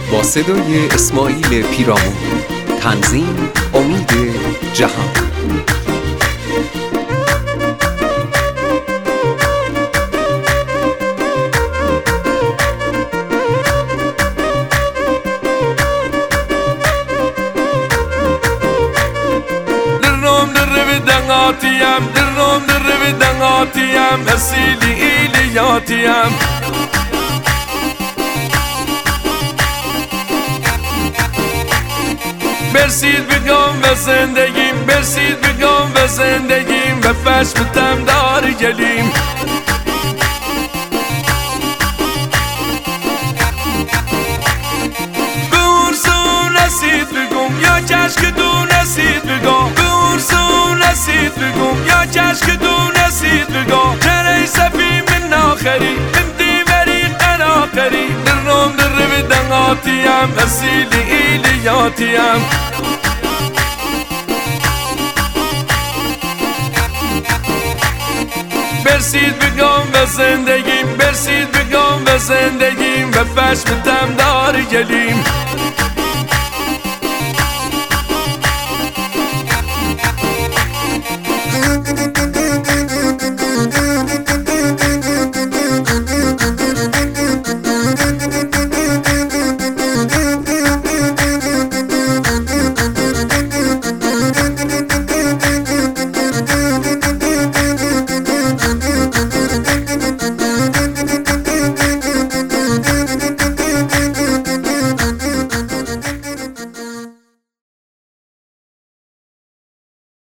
با صدای اسماعیل پیرامون. تنظیم امید جهان. درنام در رو دنگاتیم اصیلی ایلیاتیم برسید بگم و زندگیم، برسید بگم و زندگیم و فشمتم دار گلیم. به ارسون اسید بگم یا کشک دون اسید بگم، به ارسون اسید بگم یا کشک دون اسید بگم. جره سفی من آخری من دیوری قناقری درنام در رو دنگاتیم اصیلی ایلیاتیم. برسید بگم و زندگیم، برسید بگم و زندگیم و فشمتم دار گلیم.